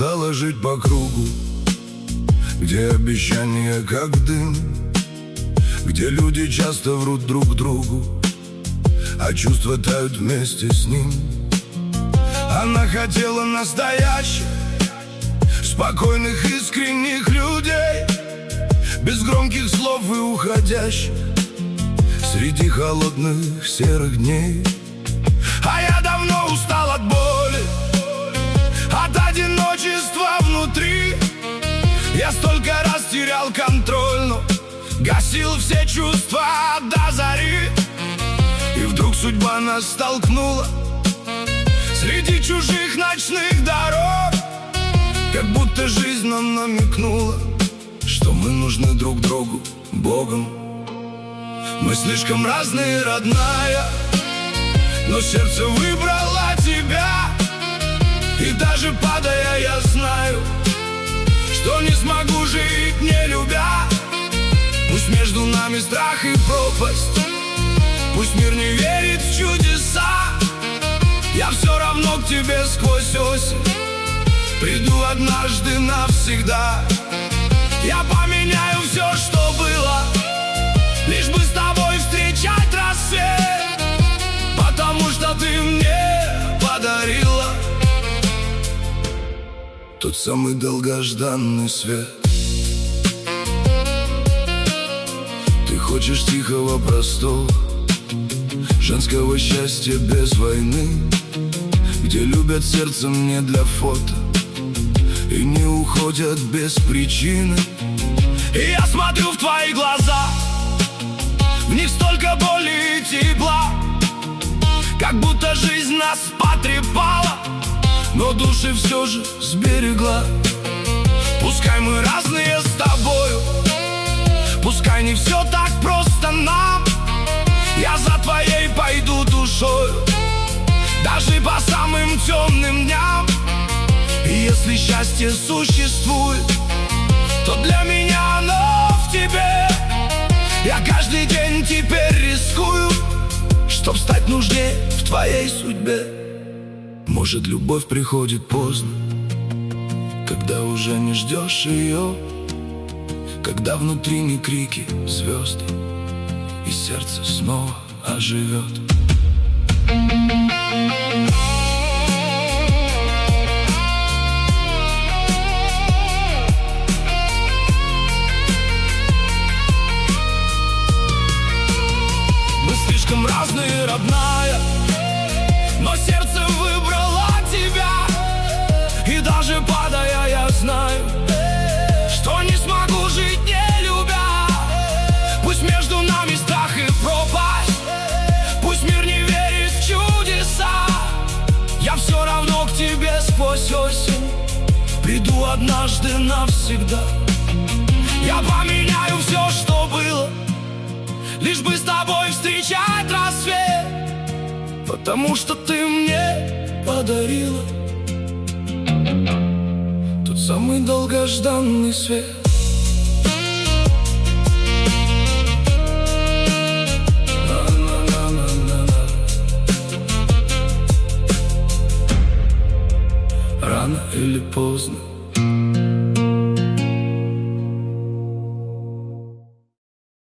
устала жить по кругу, где обещания как дым, где люди часто врут друг другу, а чувства тают вместе с ним. Она хотела настоящих, спокойных, искренних людей, без громких слов и уходящих среди холодных серых дней. А я давно устал от боли, от одиночества внутри. Я столько раз терял контроль, но гасил все чувства до зари. И вдруг судьба нас столкнула среди чужих ночных дорог, как будто жизнь нам намекнула, что мы нужны друг другу Богом. Мы слишком разные, родная, но сердце выбрало тебя. И даже падая, я знаю, что не смогу жить, не любя. Пусть между нами страх и пропасть, пусть мир не верит в чудеса, я все равно к тебе сквозь осень приду однажды навсегда. Я поменяю все, что было, лишь бы с тобой встречать рассвет, потому что ты мне подарила тот самый долгожданный свет. Ты хочешь тихого, простого, женского счастья без войны, где любят сердцем не для фото и не уходят без причины. И я смотрю в твои глаза, в них столько боли и тепла, как будто жизнь нас потрепала, но души все же сберегла. Пускай мы разные с тобою, пускай не все так просто нам, я за твоей пойду душою, даже по самым темным дням. И если счастье существует, то для меня оно в тебе. Я каждый день теперь рискую, чтоб стать нужнее в твоей судьбе. Может, любовь приходит поздно, когда уже не ждешь ее, когда внутри не крики звезд, и сердце снова оживет. Мы слишком разные, родная, но сердце выбрало тебя. И даже падая, я знаю, что не смогу жить, не любя. Пусть между нами страх и пропасть, пусть мир не верит в чудеса, я все равно к тебе сквозь осень приду однажды навсегда. Я поменяю все, что было, лишь бы с тобой встречать рассвет, потому что ты мне подарила тот самый долгожданный свет. Рано или поздно